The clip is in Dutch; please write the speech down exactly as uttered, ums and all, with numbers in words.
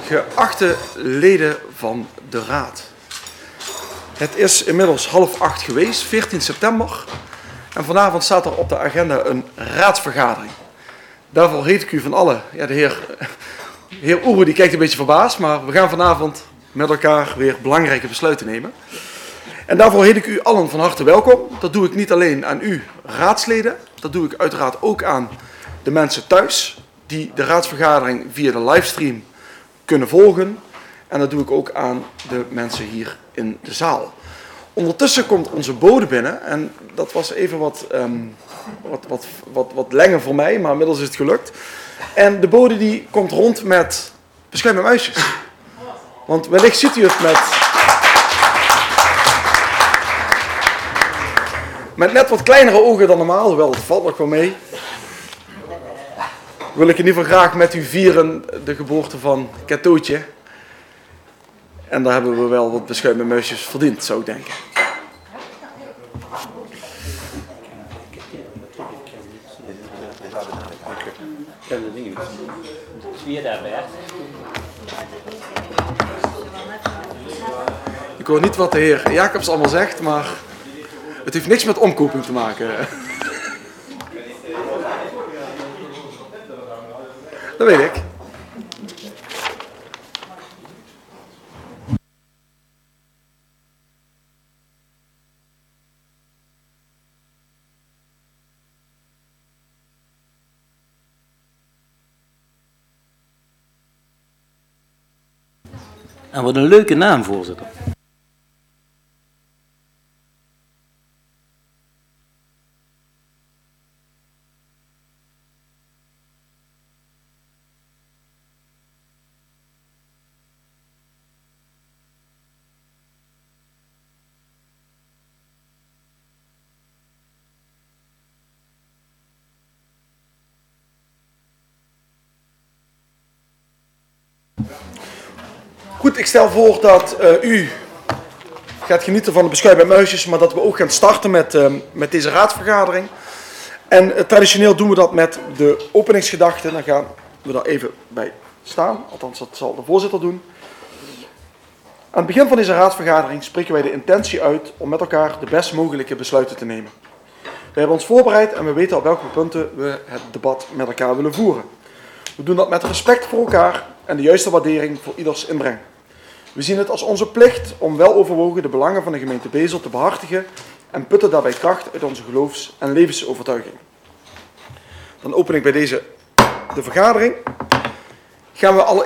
Geachte leden van de Raad. Het is inmiddels half acht geweest, veertien september. En vanavond staat er op de agenda een raadsvergadering. Daarvoor heet ik u van allen, ja, de heer, heer Oere die kijkt een beetje verbaasd, maar we gaan vanavond met elkaar weer belangrijke besluiten nemen. En daarvoor heet ik u allen van harte welkom. Dat doe ik niet alleen aan u raadsleden, dat doe ik uiteraard ook aan de mensen thuis die de raadsvergadering via de livestream kunnen volgen. En dat doe ik ook aan de mensen hier in de zaal. Ondertussen komt onze bode binnen en dat was even wat, um, wat, wat, wat, wat langer voor mij, maar inmiddels is het gelukt. En de bode die komt rond met beschuit met muisjes. Want wellicht ziet u het met, met net wat kleinere ogen dan normaal, hoewel het valt nog wel mee. Wil ik in ieder geval graag met u vieren de geboorte van Katootje. En daar hebben we wel wat beschuit met muisjes verdiend, zou ik denken. Ik hoor niet wat de heer Jacobs allemaal zegt, maar het heeft niks met omkoping te maken. Dat weet ik. En wat een leuke naam, voorzitter. Goed, ik stel voor dat uh, u gaat genieten van de beschuit met muisjes, maar dat we ook gaan starten met, uh, met deze raadsvergadering. En uh, traditioneel doen we dat met de openingsgedachten. Dan gaan we daar even bij staan, althans dat zal de voorzitter doen. Aan het begin van deze raadsvergadering spreken wij de intentie uit om met elkaar de best mogelijke besluiten te nemen. We hebben ons voorbereid en we weten op welke punten we het debat met elkaar willen voeren. We doen dat met respect voor elkaar en de juiste waardering voor ieders inbreng. We zien het als onze plicht om weloverwogen de belangen van de gemeente Bezel te behartigen en putten daarbij kracht uit onze geloofs- en levensovertuiging. Dan open ik bij deze de vergadering. Gaan we alle